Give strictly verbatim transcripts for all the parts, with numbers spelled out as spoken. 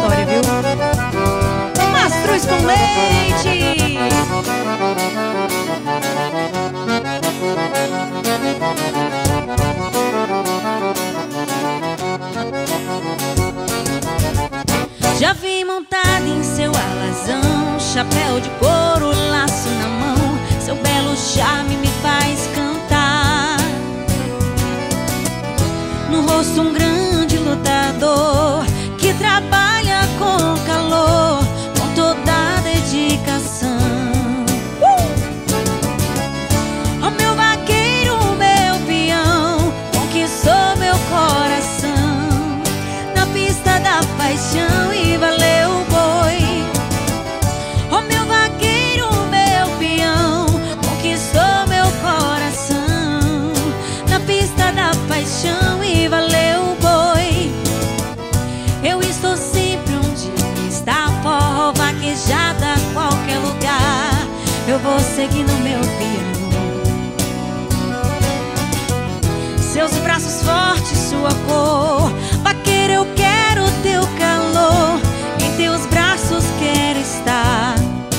história, viu? Mastruz com leite. Já vi montada em seu alazão, chapéu de couro, laço na mão. Seu belo charme me faz cantar. No rosto um grande lutador que trabalha com calor, com toda a dedicação. uh! Oh, meu vaqueiro, meu peão, conquistou meu coração na pista da paixão e valeu o boi. Oh, meu vaqueiro, meu peão, conquistou meu coração na pista da paixão e valeu o boi. Eu estou sempre onde está forró, vaquejada, qualquer lugar. Eu vou seguir no meu peão. Seus braços fortes, sua cor, vaqueiro, eu quero teu calor. Em teus braços quero estar.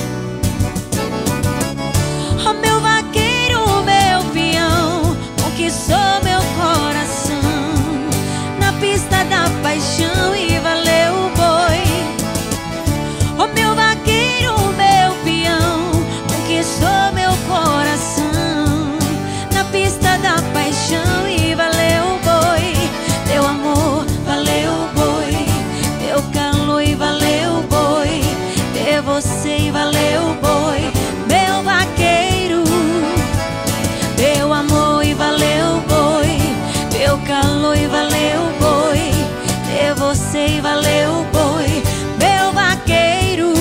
Oh, meu vaqueiro, meu peão, conquistou meu coração na pista da paixão e valeu o boi. Oh, meu vaqueiro, meu peão, conquistou meu coração na pista da paixão e valeu o boi. Teu amor valeu o boi, teu calor e valeu o boi, ter você e valeu o boi. Meu vaqueiro, teu amor e valeu o boi, teu calor e valeu o boi, ter você e valeu o boi. Meu vaqueiro.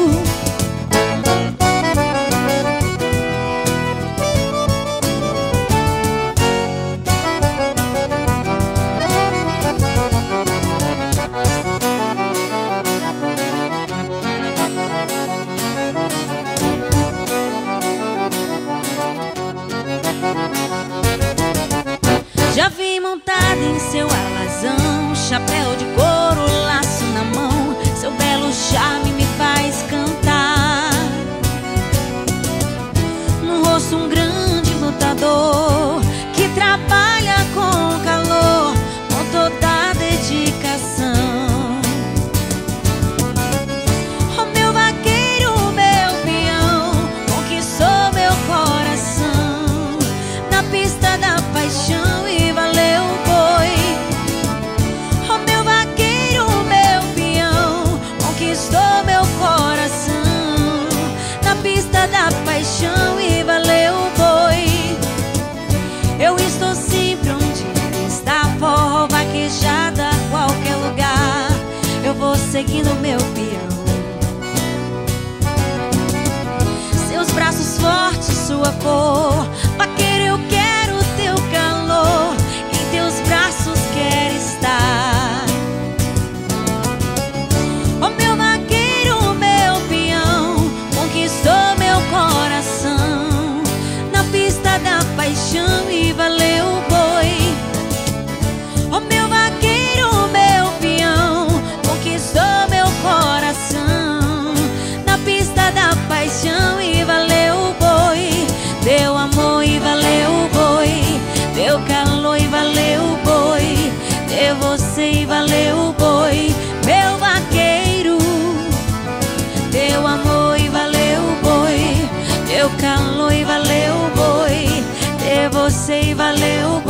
Já vi montada em seu alazão, chapéu de couro, laço na mão. Seu belo charme me faz cantar. No rosto um grande lutador que trabalha com calor, com toda a dedicação. Oh, meu vaqueiro, meu peão, conquistou meu coração na pista da paixão e valeu o boi. Oh, meu vaqueiro, meu peão, conquistou meu coração na pista da paixão e valeu o boi. Eu estou sempre onde está forró, vaquejada, qualquer lugar. Eu vou seguindo meu peão. Seus braços fortes, sua cor, vaqueiro, eu quero teu calor. Em teus braços quero estar. Oh, meu vaqueiro, meu peão, conquistou meu coração na pista da paixão e valeu o boi. Oh, meu vaqueiro, meu peão, conquistou meu coração na pista da paixão e valeu o boi. Deu amor e valeu o boi, deu calor e valeu o boi, deu você e valeu o boi. Meu vaqueiro, deu amor e valeu o boi, deu calor e valeu o boi, deu você e valeu o boi.